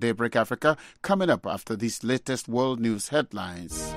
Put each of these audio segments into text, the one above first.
Daybreak Africa, coming up after these latest world news headlines.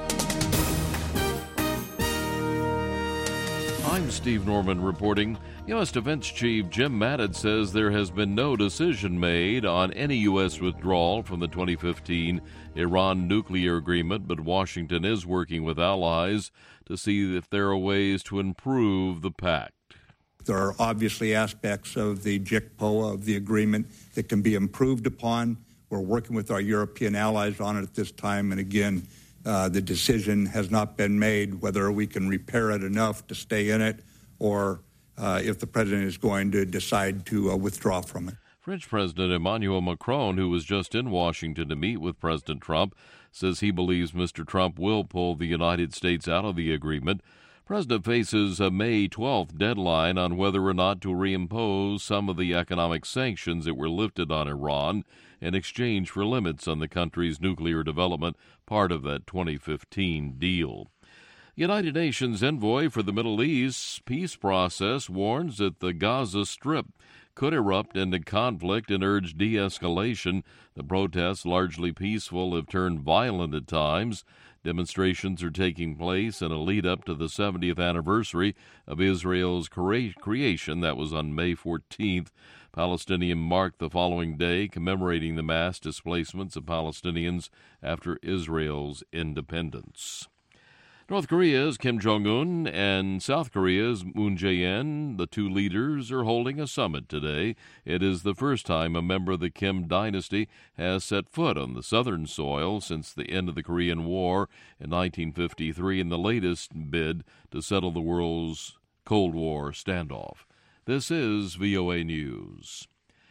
I'm Steve Norman reporting. U.S. Defense Chief Jim Mattis says there has been no decision made on any U.S. withdrawal from the 2015 Iran nuclear agreement, but Washington is working with allies to see if there are ways to improve the pact. There are obviously aspects of the JICPOA, of the agreement, that can be improved upon. We're working with our European allies on it at this time, and again, the decision has not been made whether we can repair it enough to stay in it or if the president is going to decide to withdraw from it. French President Emmanuel Macron, who was just in Washington to meet with President Trump, says he believes Mr. Trump will pull the United States out of the agreement. The president faces a May 12th deadline on whether or not to reimpose some of the economic sanctions that were lifted on Iran in exchange for limits on the country's nuclear development, part of that 2015 deal. United Nations envoy for the Middle East peace process warns that the Gaza Strip could erupt into conflict and urge de-escalation. The protests, largely peaceful, have turned violent at times. Demonstrations are taking place in a lead-up to the 70th anniversary of Israel's creation. That was on May 14th. Palestinians marked the following day, commemorating the mass displacements of Palestinians after Israel's independence. North Korea's Kim Jong-un and South Korea's Moon Jae-in, the two leaders, are holding a summit today. It is the first time a member of the Kim dynasty has set foot on the southern soil since the end of the Korean War in 1953 and the latest bid to settle the world's Cold War standoff. This is VOA News.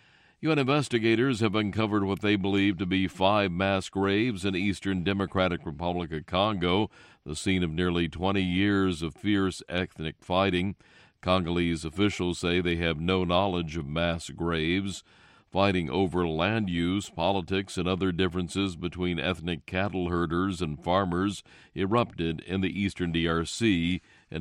UN investigators have uncovered what they believe to be 5 mass graves in eastern Democratic Republic of Congo, the scene of nearly 20 years of fierce ethnic fighting. Congolese officials say they have no knowledge of mass graves. Fighting over land use, politics, and other differences between ethnic cattle herders and farmers erupted in the eastern DRC in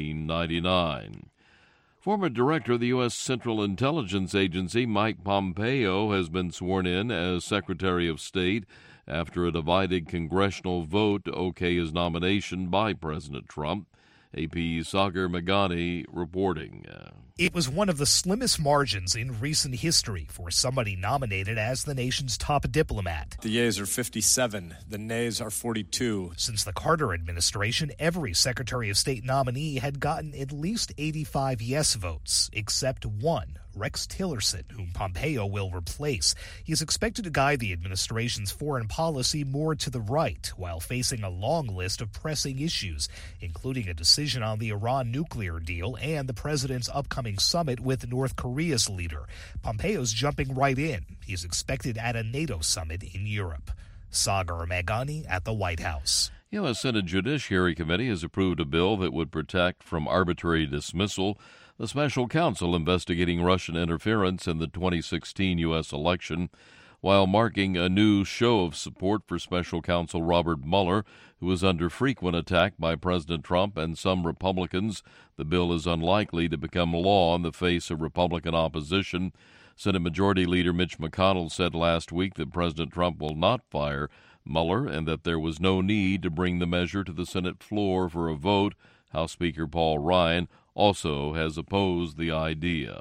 1999. Former director of the U.S. Central Intelligence Agency, Mike Pompeo, has been sworn in as Secretary of State after a divided congressional vote to okay his nomination by President Trump. AP's Sagar Meghani reporting. It was one of the slimmest margins in recent history for somebody nominated as the nation's top diplomat. The yeas are 57, the nays are 42. Since the Carter administration, every Secretary of State nominee had gotten at least 85 yes votes, except one, Rex Tillerson, whom Pompeo will replace. He is expected to guide the administration's foreign policy more to the right, while facing a long list of pressing issues, including a decision on the Iran nuclear deal and the president's upcoming summit with North Korea's leader. Pompeo's jumping right in. He is expected at a NATO summit in Europe. Sagar Meghani at the White House. U.S. Senate Judiciary Committee has approved a bill that would protect from arbitrary dismissal the special counsel investigating Russian interference in the 2016 U.S. election, while marking a new show of support for special counsel Robert Mueller, who is under frequent attack by President Trump and some Republicans. The bill is unlikely to become law in the face of Republican opposition. Senate Majority Leader Mitch McConnell said last week that President Trump will not fire Mueller and that there was no need to bring the measure to the Senate floor for a vote. House Speaker Paul Ryan also has opposed the idea.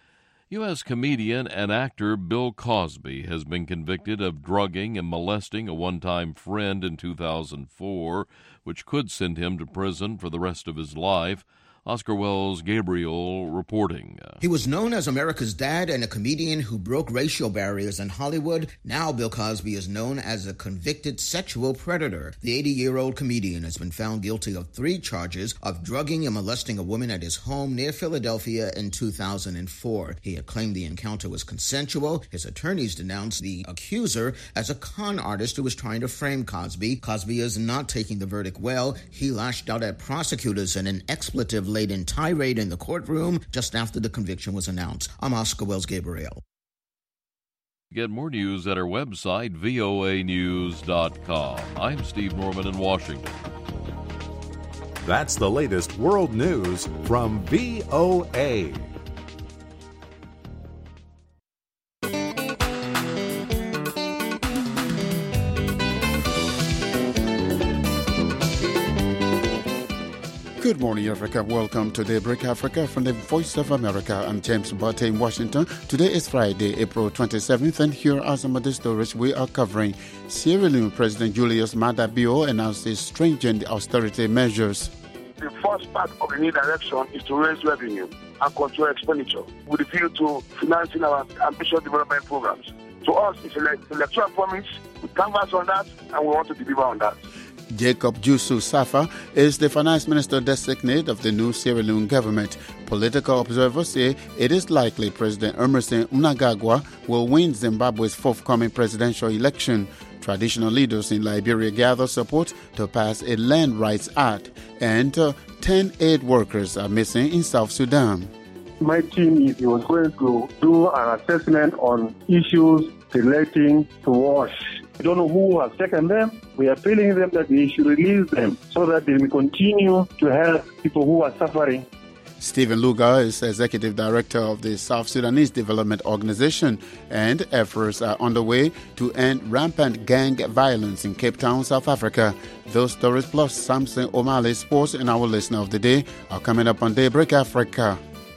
U.S. comedian and actor Bill Cosby has been convicted of drugging and molesting a one-time friend in 2004, which could send him to prison for the rest of his life. Oscar Wells Gabriel reporting. He was known as America's dad and a comedian who broke racial barriers in Hollywood. Now Bill Cosby is known as a convicted sexual predator. The 80-year-old comedian has been found guilty of 3 charges of drugging and molesting a woman at his home near Philadelphia in 2004. He had claimed the encounter was consensual. His attorneys denounced the accuser as a con artist who was trying to frame Cosby. Cosby is not taking the verdict well. He lashed out at prosecutors in an expletive-laden tirade in the courtroom just after the conviction was announced. I'm Oscar Wells Gabriel. Get more news at our website, voanews.com. I'm Steve Norman in Washington. That's the latest world news from VOA. Good morning, Africa. Welcome to Daybreak Africa from the Voice of America. I'm James Botte in Washington. Today is Friday, April 27th, and here are some of the stories we are covering. Sierra Leone President Julius Maada Bio announces stringent austerity measures. The first part of the new direction is to raise revenue and control expenditure with a view to financing our ambitious development programs. To us, it's an electoral promise. We canvass on that, and we want to deliver on that. Jacob Jusuf Safa is the finance minister designate of the new Sierra Leone government. Political observers say it is likely President Emmerson Mnangagwa will win Zimbabwe's forthcoming presidential election. Traditional leaders in Liberia gather support to pass a Land Rights Act, and 10 aid workers are missing in South Sudan. My team was going to do an assessment on issues relating to WASH. I don't know who has taken them. We are telling them that they should release them so that they will continue to help people who are suffering. Stephen Lugar is executive director of the South Sudanese Development Organization, and efforts are underway to end rampant gang violence in Cape Town, South Africa. Those stories plus Samson O'Malley Sports and our listener of the day are coming up on Daybreak Africa.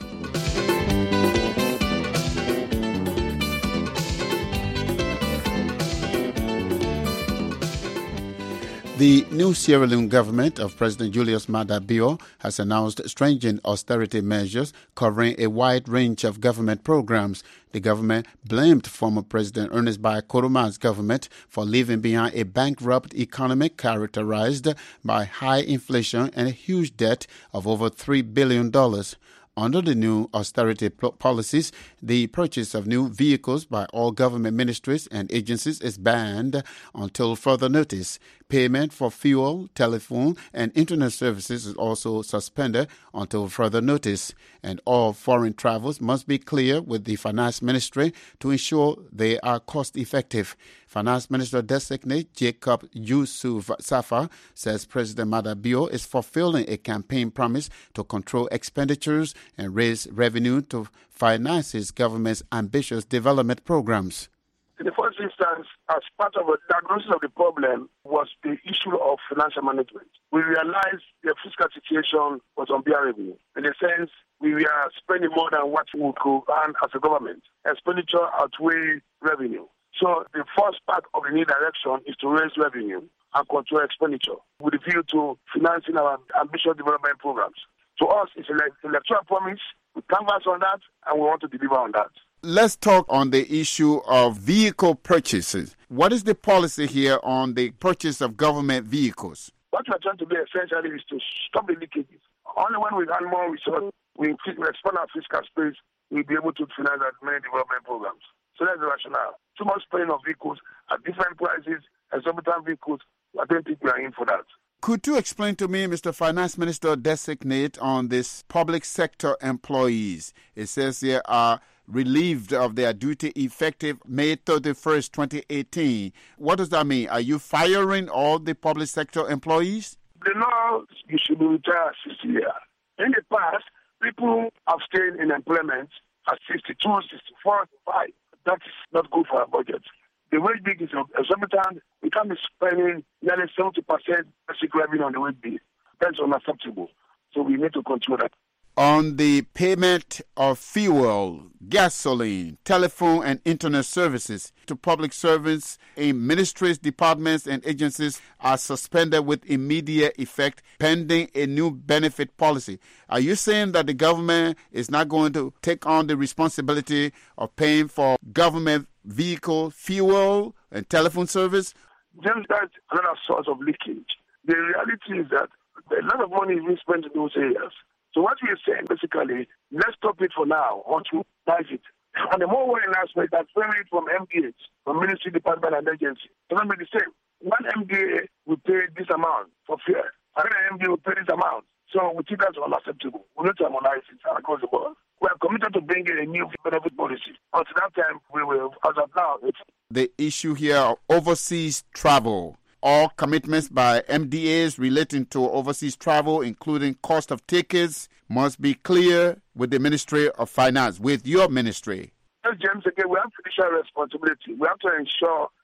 The new Sierra Leone government of President Julius Maada Bio has announced stringent austerity measures covering a wide range of government programs. The government blamed former President Ernest Bai Koromaa's government for leaving behind a bankrupt economy characterized by high inflation and a huge debt of over $3 billion. Under the new austerity policies, the purchase of new vehicles by all government ministries and agencies is banned until further notice. Payment for fuel, telephone, and internet services is also suspended until further notice. And all foreign travels must be clear with the Finance Ministry to ensure they are cost-effective. Finance Minister-designate Jacob Jusuf Safa says President Maada Bio is fulfilling a campaign promise to control expenditures and raise revenue to finance his government's ambitious development programs. In the first instance, as part of a diagnosis of the problem was the issue of financial management. We realized the fiscal situation was unbearable. In a sense, we were spending more than what we could earn as a government. Expenditure outweighed revenue. So the first part of the new direction is to raise revenue and control expenditure with a view to financing our ambitious development programs. To us, it's an electoral promise. We canvass on that, and we want to deliver on that. Let's talk on the issue of vehicle purchases. What is the policy here on the purchase of government vehicles? What we're trying to do essentially is to stop the leakages. Only when we earn more resources, we expand our fiscal space, we'll be able to finance as many development programs. So that's the rationale. Too much spending of vehicles at different prices, exorbitant vehicles, I don't think we are in for that. Could you explain to me, Mr. Finance Minister designate, on this public sector employees? It says they are relieved of their duty effective May 31st, 2018. What does that mean? Are you firing all the public sector employees? The law, you should be retired 60 years. In the past, people have stayed in employment at 62, 64, 65. That is not good for our budget. The wage bill is exorbitant. We can't be spending nearly 70% basic revenue on the wage bill. That's unacceptable. So we need to control that. On the payment of fuel, gasoline, telephone, and internet services to public servants in ministries, departments, and agencies are suspended with immediate effect pending a new benefit policy. Are you saying that the government is not going to take on the responsibility of paying for government vehicle, fuel, and telephone service? Just that's another source of leakage. The reality is that a lot of money is being spent in those areas. So what we are saying, basically, let's stop it for now until we dive it. And the more worrying aspect, that's it from MDAs, from Ministry, Department, and Agency. It's going to be the same. One MDA will pay this amount for fare. Another MDA will pay this amount. So we think that's unacceptable. We need to harmonize it across the board. We are committed to bringing a new benefit policy. Until that time, we will, as of now, the issue here of overseas travel. All commitments by MDAs relating to overseas travel, including cost of tickets, must be clear with the Ministry of Finance, with your ministry. James, again, we have fiduciary responsibility. We have to ensure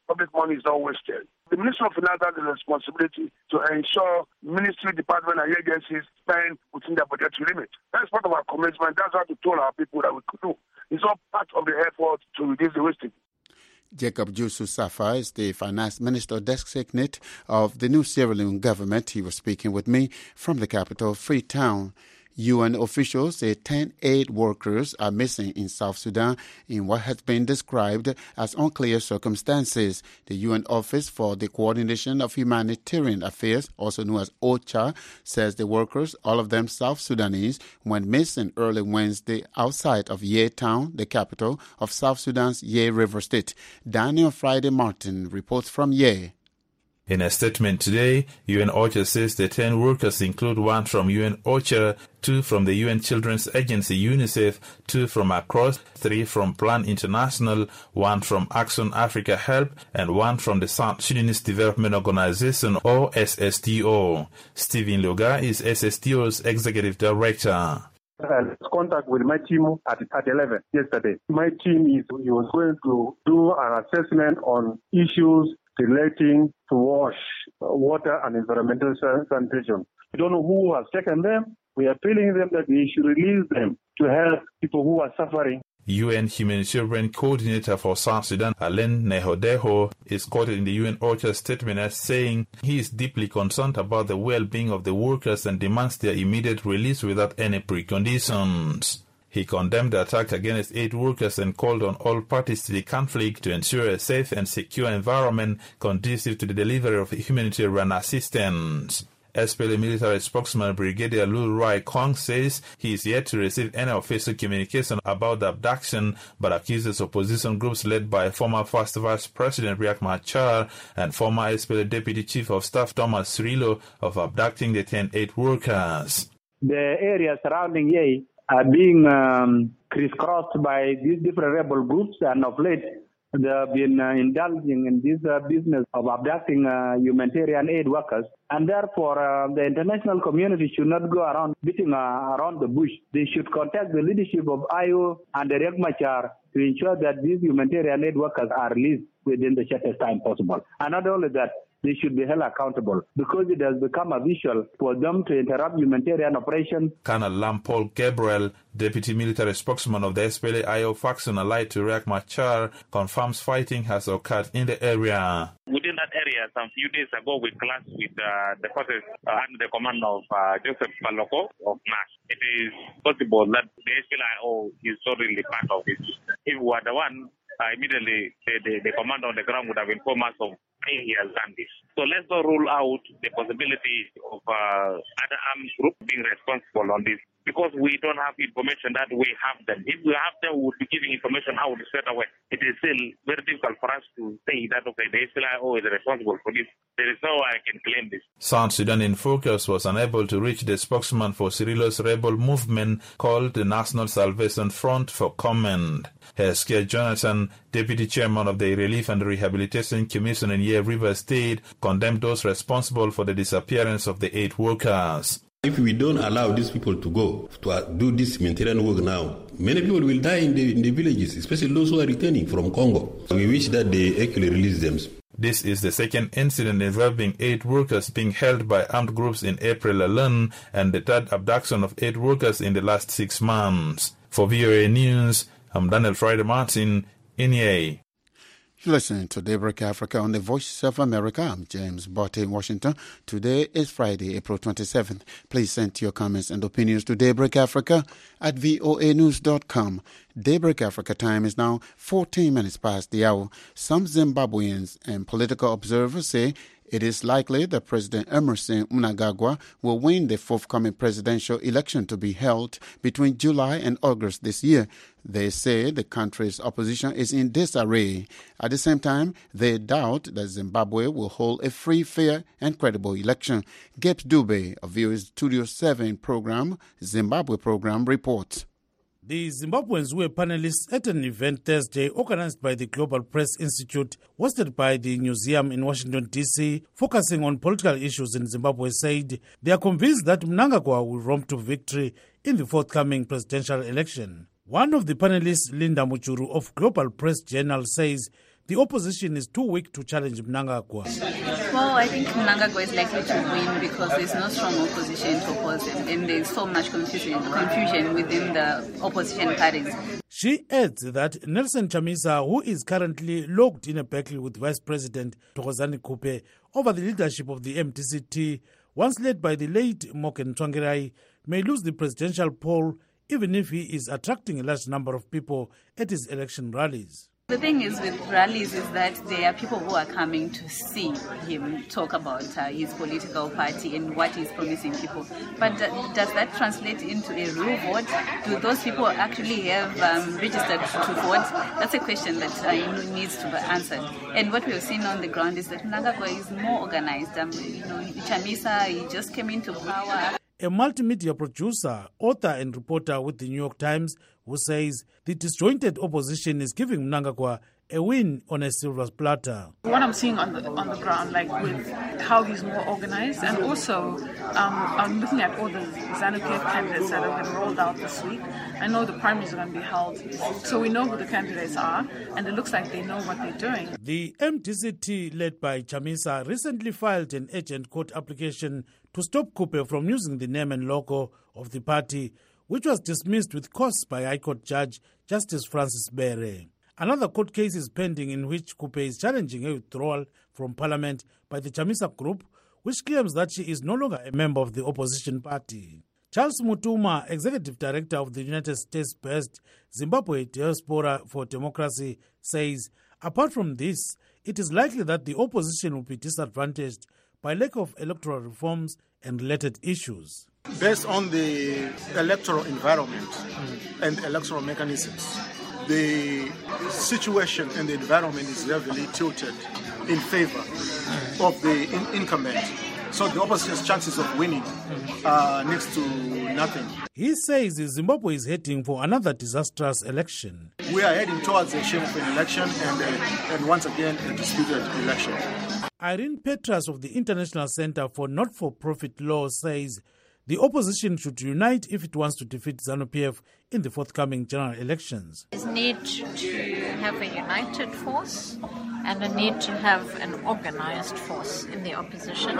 public money is not wasted. The Ministry of Finance has the responsibility to ensure ministry, department, and agencies spend within their budgetary limit. That's part of our commitment. That's what we told our people that we could do. It's all part of the effort to reduce the wastage. Jacob Jusuf Safa is the finance minister designate of the new Sierra Leone government. He was speaking with me from the capital, Freetown. UN officials say 10 aid workers are missing in South Sudan in what has been described as unclear circumstances. The UN Office for the Coordination of Humanitarian Affairs, also known as OCHA, says the workers, all of them South Sudanese, went missing early Wednesday outside of Yei town, the capital of South Sudan's Yei River State. Daniel Friday Martin reports from Yei. In a statement today, UN OCHA says the 10 workers include 1 from UN OCHA, 2 from the UN Children's Agency UNICEF, 2 from Across, 3 from Plan International, 1 from Action Africa Help, and 1 from the South Sudanese Development Organization or SSDO. Stephen Loga is SSDO's executive director. I lost contact with my team at 11 yesterday. My team was going to do an assessment on issues relating to water and environmental sanitation. We don't know who has taken them. We are telling them that we should release them to help people who are suffering. UN Humanitarian Coordinator for South Sudan, Alain Nehodeho, is quoted in the UN OCHA statement as saying he is deeply concerned about the well-being of the workers and demands their immediate release without any preconditions. He condemned the attack against 8 workers and called on all parties to the conflict to ensure a safe and secure environment conducive to the delivery of humanitarian assistance. SPLA military spokesman Brigadier Lul Rai Kong says he is yet to receive any official communication about the abduction, but accuses opposition groups led by former First Vice President Riek Machar and former SPLA Deputy Chief of Staff Thomas Cirillo of abducting the 10 aid workers. The area surrounding Yei are being crisscrossed by these different rebel groups, and of late they have been indulging in this business of abducting humanitarian aid workers. And therefore, the international community should not go around beating around the bush. They should contact the leadership of IO and Riek Machar to ensure that these humanitarian aid workers are released within the shortest time possible. And not only that, they should be held accountable because it has become a visual for them to interrupt humanitarian operations. Colonel Lampol Gabriel, deputy military spokesman of the SPLA-IO faction allied to Riek Machar, confirms fighting has occurred in the area. Within that area, some few days ago, we clashed with the forces under the command of Joseph Paloko of NASH. It is possible that the SPLA-IO is totally part of it. If we were the one, immediately the command on the ground would have informed us of he has done this. So let's not rule out the possibility of other armed groups being responsible on this, because we don't have information that we have them. If we have them, we would be giving information out straight away. It is still very difficult for us to say that, okay, the SPLA-IO is responsible for this. There is no way I can claim this. South Sudan in Focus was unable to reach the spokesman for Cirillo's rebel movement called the National Salvation Front for comment. Heskia Jonathan, deputy chairman of the Relief and Rehabilitation Commission in Yei River State, condemned those responsible for the disappearance of the 8 workers. If we don't allow these people to go to do this humanitarian work now, many people will die in the villages, especially those who are returning from Congo. We wish that they actually release them. This is the second incident involving 8 workers being held by armed groups in April alone, and the third abduction of 8 workers in the last 6 months. For VOA News, I'm Daniel Friday Martin in Yei. You're listening to Daybreak Africa on the Voice of America. I'm James Botte in Washington. Today is Friday, April 27th. Please send your comments and opinions to Daybreak Africa at voanews.com. Daybreak Africa time is now 14 minutes past the hour. Some Zimbabweans and political observers say it is likely that President Emmerson Mnangagwa will win the forthcoming presidential election to be held between July and August this year. They say the country's opposition is in disarray. At the same time, they doubt that Zimbabwe will hold a free, fair, and credible election. Gibbs Dube of VOA's Studio 7 program, Zimbabwe program, reports. The Zimbabweans were panelists at an event Thursday organized by the Global Press Institute, hosted by the museum in Washington, D.C., focusing on political issues in Zimbabwe, said they are convinced that Mnangagwa will romp to victory in the forthcoming presidential election. One of the panelists, Linda Muchuru of Global Press Journal, says the opposition is too weak to challenge Mnangagwa. Well, I think Mnangagwa is likely to win because there's no strong opposition to oppose him, and there's so much confusion within the opposition parties. She adds that Nelson Chamisa, who is currently locked in a battle with Vice President Thokozani Kupe over the leadership of the MTCT, once led by the late Moken Tsvangirai, may lose the presidential poll even if he is attracting a large number of people at his election rallies. The thing is with rallies is that there are people who are coming to see him talk about his political party and what he's promising people. But does that translate into a real vote? Do those people actually have registered to vote? That's a question that needs to be answered. And what we've seen on the ground is that Mnangagwa is more organized. Chamisa, he just came into power. A multimedia producer, author and reporter with the New York Times, who says the disjointed opposition is giving Mnangagwa a win on a silver platter. What I'm seeing on the ground, like with how he's more organized, and also I'm looking at all the ZANU-PF candidates that have been rolled out this week. I know the primaries are going to be held, so we know who the candidates are, and it looks like they know what they're doing. The MTCT, led by Chamisa, recently filed an urgent court application to stop Kupe from using the name and logo of the party, which was dismissed with costs by High Court Judge Justice Francis Bere. Another court case is pending in which Kupe is challenging a withdrawal from parliament by the Chamisa group, which claims that she is no longer a member of the opposition party. Charles Mutuma, executive director of the United States-based Zimbabwe Diaspora for Democracy, says, apart from this, it is likely that the opposition will be disadvantaged by lack of electoral reforms and related issues. Based on the electoral environment and electoral mechanisms, the situation and the environment is heavily tilted in favor of the incumbent. So the opposition's chances of winning are next to nothing. He says Zimbabwe is heading for another disastrous election. We are heading towards a shameful election and once again a disputed election. Irene Petras of the International Center for Not-for-Profit Law says the opposition should unite if it wants to defeat ZANU-PF in the forthcoming general elections. There's a need to have a united force and a need to have an organized force in the opposition.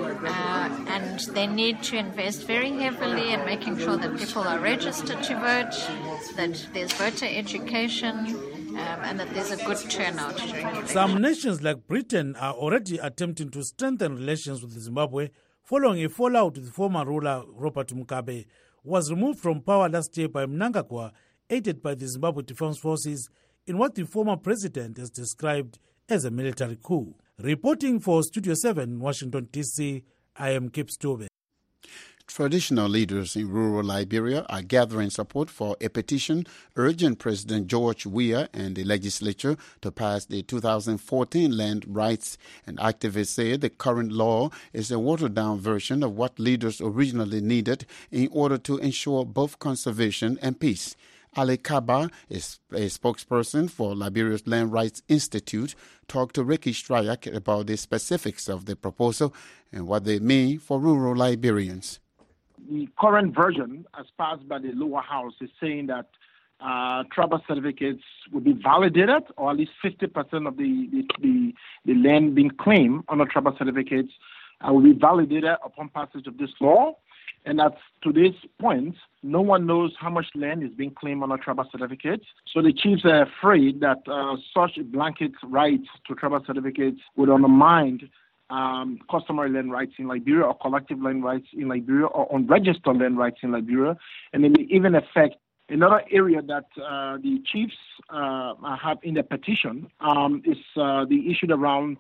And they need to invest very heavily in making sure that people are registered to vote, that there's voter education, and that there's a good turnout during elections. Some nations like Britain are already attempting to strengthen relations with Zimbabwe following a fallout with former ruler Robert Mugabe, who was removed from power last year by Mnangagwa, aided by the Zimbabwe Defense Forces, in what the former president has described as a military coup. Reporting for Studio 7, Washington, D.C., I am Kip Stube. Traditional leaders in rural Liberia are gathering support for a petition urging President George Weah and the legislature to pass the 2014 land rights. And activists say the current law is a watered-down version of what leaders originally needed in order to ensure both conservation and peace. Ali Kaba, a spokesperson for Liberia's Land Rights Institute, talked to Ricky Stryak about the specifics of the proposal and what they mean for rural Liberians. The current version, as passed by the lower house, is saying that tribal certificates will be validated, or at least 50% of the land being claimed under tribal certificates will be validated upon passage of this law. And at today's point, no one knows how much land is being claimed on a tribal certificate. So the chiefs are afraid that such a blanket right to tribal certificates would undermine customary land rights in Liberia, or collective land rights in Liberia, or unregistered land rights in Liberia. And it may even affect another area that the chiefs have in their petition is the issue around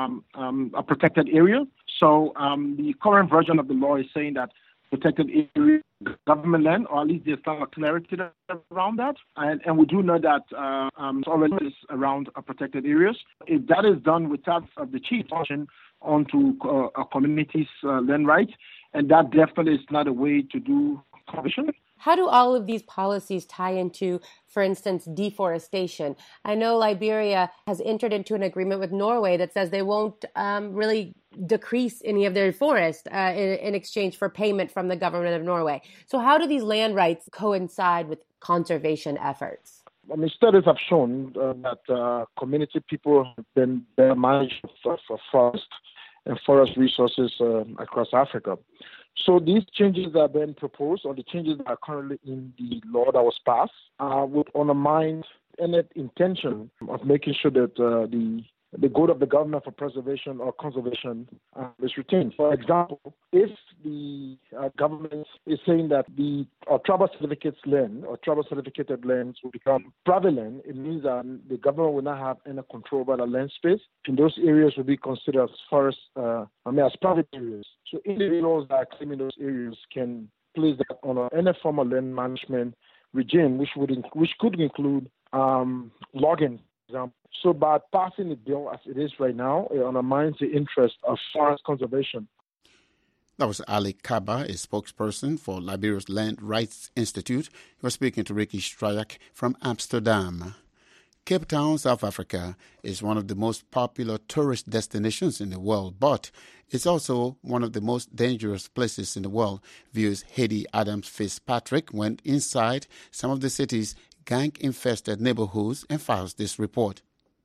a protected area. So the current version of the law is saying that protected area, government land, or at least there's some clarity around that. And we do know that already is around protected areas. If that is done without the chief function onto a community's land rights, and that definitely is not a way to do conservation. How do all of these policies tie into, for instance, deforestation? I know Liberia has entered into an agreement with Norway that says they won't really decrease any of their forest in exchange for payment from the government of Norway. So how do these land rights coincide with conservation efforts? studies have shown that community people have been better managed for forest and forest resources across Africa. So these changes that have been proposed, or the changes that are currently in the law that was passed, would undermine any intention of making sure that the goal of the government for preservation or conservation is retained. For example, if the government is saying that the tribal certificated land or tribal certificated lands will become private land, it means that the government will not have any control over the land space, and those areas will be considered as forest, as private areas. So individuals that are claiming those areas can place that on any form of land management regime, which could include logging, for example. So by passing the bill as it is right now, it undermines the interest of forest conservation. That was Ali Kaba, a spokesperson for Liberia's Land Rights Institute. He was speaking to Ricky Strayak from Amsterdam. Cape Town, South Africa, is one of the most popular tourist destinations in the world, but it's also one of the most dangerous places in the world, views Heidi Adams Fitzpatrick went inside some of the city's gang-infested neighborhoods and files this report.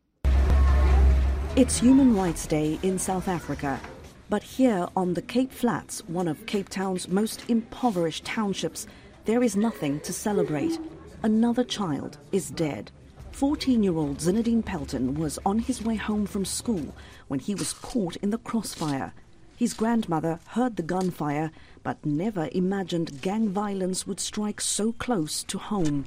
It's Human Rights Day in South Africa, but here on the Cape Flats, one of Cape Town's most impoverished townships, there is nothing to celebrate. Another child is dead. 14-year-old Zinedine Pelton was on his way home from school when he was caught in the crossfire. His grandmother heard the gunfire, but never imagined gang violence would strike so close to home.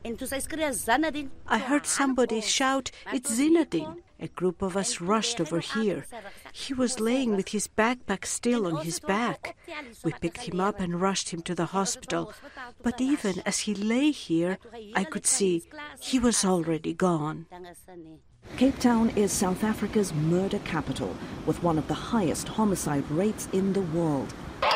I heard somebody shout, "It's Zinedine." A group of us rushed over here. He was laying with his backpack still on his back. We picked him up and rushed him to the hospital. But even as he lay here, I could see he was already gone. Cape Town is South Africa's murder capital, with one of the highest homicide rates in the world.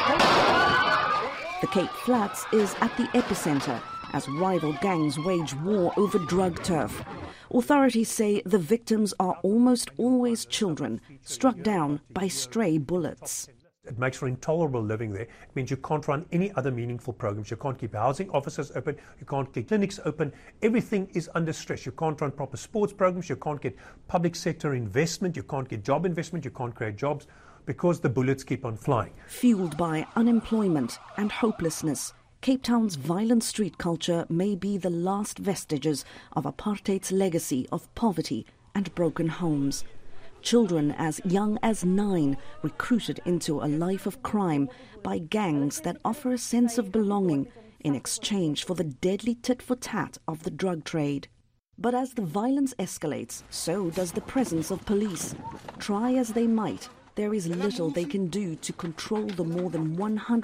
The Cape Flats is at the epicenter as rival gangs wage war over drug turf. Authorities say the victims are almost always children, struck down by stray bullets. It makes for intolerable living there. It means you can't run any other meaningful programs. You can't keep housing offices open. You can't keep clinics open. Everything is under stress. You can't run proper sports programs. You can't get public sector investment. You can't get job investment. You can't create jobs because the bullets keep on flying. Fueled by unemployment and hopelessness, Cape Town's violent street culture may be the last vestiges of apartheid's legacy of poverty and broken homes. Children as young as 9 recruited into a life of crime by gangs that offer a sense of belonging in exchange for the deadly tit-for-tat of the drug trade. But as the violence escalates, so does the presence of police. Try as they might, there is little they can do to control the more than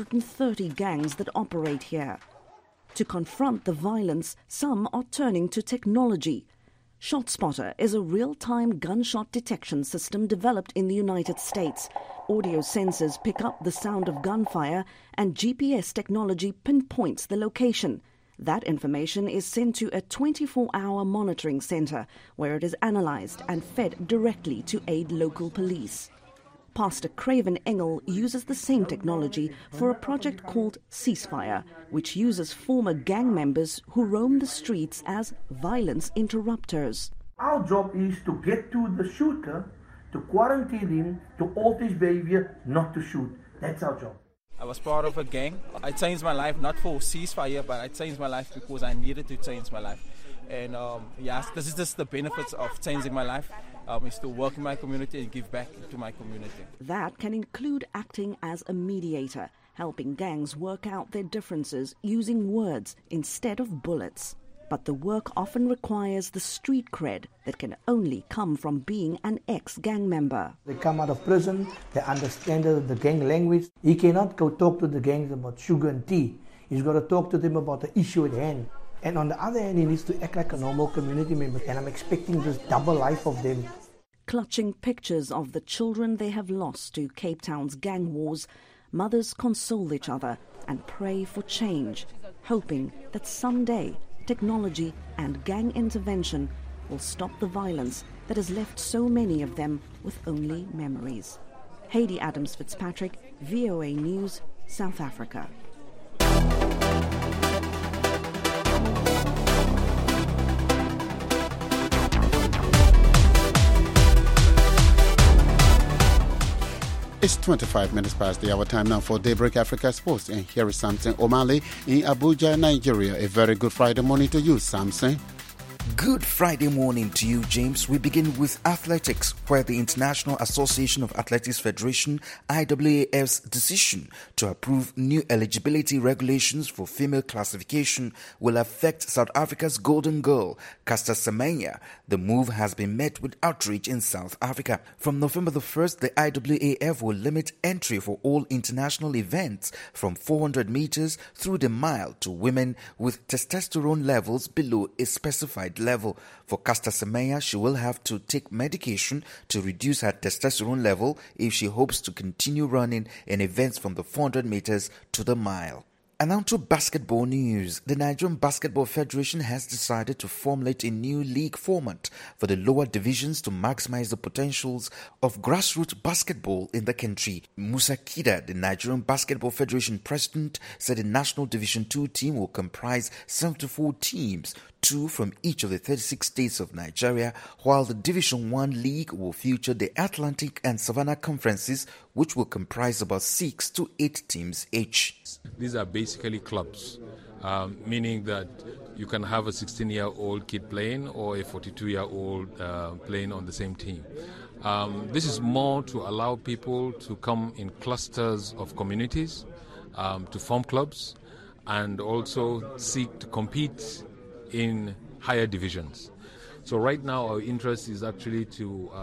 130 gangs that operate here. To confront the violence, some are turning to technology. ShotSpotter is a real-time gunshot detection system developed in the United States. Audio sensors pick up the sound of gunfire, and GPS technology pinpoints the location. That information is sent to a 24-hour monitoring center, where it is analyzed and fed directly to aid local police. Pastor Craven Engel uses the same technology for a project called Ceasefire, which uses former gang members who roam the streets as violence interrupters. Our job is to get to the shooter, to quarantine him, to alter his behavior, not to shoot. That's our job. I was part of a gang. I changed my life not for ceasefire, but I changed my life because I needed to change my life. And this is just the benefits of changing my life. Is to work in my community and give back to my community. That can include acting as a mediator, helping gangs work out their differences using words instead of bullets. But the work often requires the street cred that can only come from being an ex-gang member. They come out of prison, they understand the gang language. He cannot go talk to the gangs about sugar and tea. He's got to talk to them about the issue at hand. And on the other hand, he needs to act like a normal community member. And I'm expecting this double life of them. Clutching pictures of the children they have lost to Cape Town's gang wars, mothers console each other and pray for change, hoping that someday technology and gang intervention will stop the violence that has left so many of them with only memories. Heidi Adams Fitzpatrick, VOA News, South Africa. It's 25 minutes past the hour time now for Daybreak Africa Sports. And here is Samson Omale in Abuja, Nigeria. A very good Friday morning to you, Samson. Good Friday morning to you, James. We begin with athletics, where the International Association of Athletics Federation, IAAF's decision to approve new eligibility regulations for female classification will affect South Africa's golden girl, Caster Semenya. The move has been met with outrage in South Africa. From November the 1st, the IAAF will limit entry for all international events from 400 meters through the mile to women with testosterone levels below a specified level. For Caster Semenya, she will have to take medication to reduce her testosterone level if she hopes to continue running in events from the 400 meters to the mile. And on to basketball news. The Nigerian Basketball Federation has decided to formulate a new league format for the lower divisions to maximize the potentials of grassroots basketball in the country. Musa Kida, the Nigerian Basketball Federation president, said the National Division 2 team will comprise 74 teams, 2 from each of the 36 states of Nigeria, while the Division 1 league will feature the Atlantic and Savannah conferences, which will comprise about 6 to 8 teams each. These are basically clubs, meaning that you can have a 16-year-old kid playing or a 42-year-old playing on the same team. This is more to allow people to come in clusters of communities, to form clubs, and also seek to compete in higher divisions. So right now our interest is actually to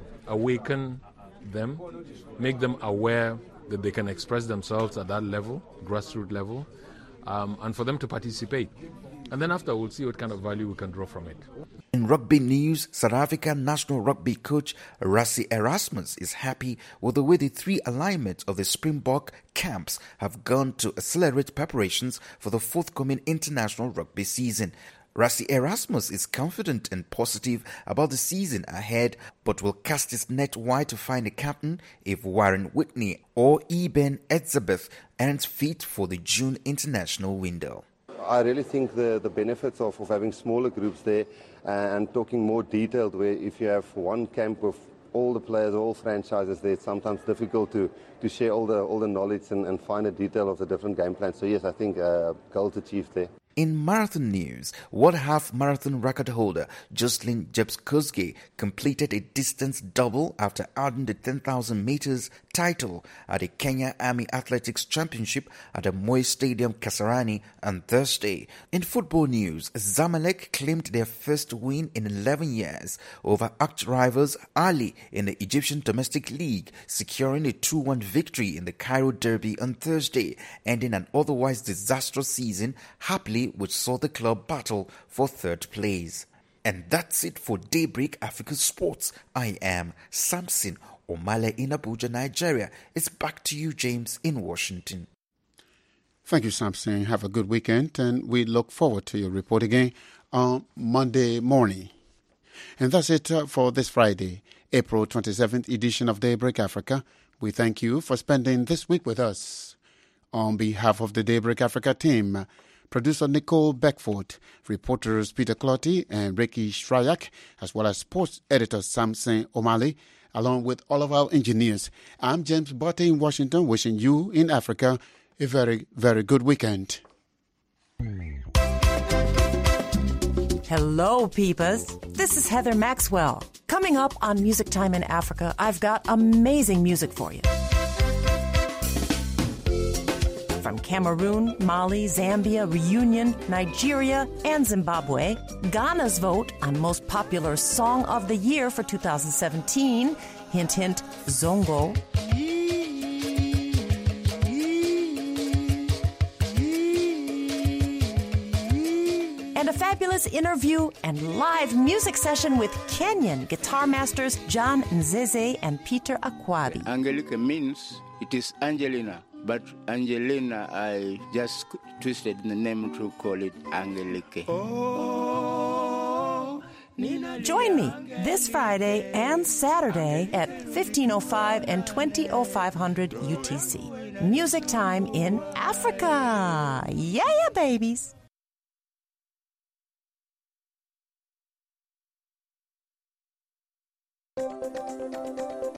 awaken them, make them aware that they can express themselves at that level, grassroots level, and for them to participate. And then after, we'll see what kind of value we can draw from it. In rugby news, South African national rugby coach Rassie Erasmus is happy with the way the 3 alignments of the Springbok camps have gone to accelerate preparations for the forthcoming international rugby season. Rassie Erasmus is confident and positive about the season ahead, but will cast his net wide to find a captain if Warren Whitney or Eben Etzebeth aren't fit for the June international window. I really think the benefits of having smaller groups there and talking more detailed, where if you have one camp with all the players, all franchises there, it's sometimes difficult to share all the knowledge and find the detail of the different game plans. So yes, I think goals achieved there. In marathon news, world half marathon record holder Jocelyn Jepkosgei completed a distance double after adding the 10,000 meters title at the Kenya Army Athletics Championship at the Moi Stadium, Kasarani on Thursday. In football news, Zamalek claimed their first win in 11 years over arch-rivals Ali in the Egyptian Domestic League, securing a 2-1 victory in the Cairo Derby on Thursday, ending an otherwise disastrous season happily, which saw the club battle for third place. And that's it for Daybreak Africa Sports. I am Samson Omale in Abuja, Nigeria. It's back to you, James, in Washington. Thank you, Samson. Have a good weekend, and we look forward to your report again on Monday morning. And that's it for this Friday, April 27th edition of Daybreak Africa. We thank you for spending this week with us. On behalf of the Daybreak Africa team, producer Nicole Beckford, reporters Peter Clotty and Ricky Shryak, as well as sports editor Samson Omale, along with all of our engineers. I'm James Botte in Washington, wishing you in Africa a very, very good weekend. Hello, peepas. This is Heather Maxwell. Coming up on Music Time in Africa, I've got amazing music for you. From Cameroon, Mali, Zambia, Reunion, Nigeria, and Zimbabwe, Ghana's vote on Most Popular Song of the Year for 2017, hint, hint, Zongo. And a fabulous interview and live music session with Kenyan guitar masters John Nzeze and Peter Akwabi. Angelica means it is Angelina. But Angelina, I just twisted the name to call it Angelique. Join me this Friday and Saturday at 15:05 and 20:0500 UTC. Music Time in Africa. Yeah, babies.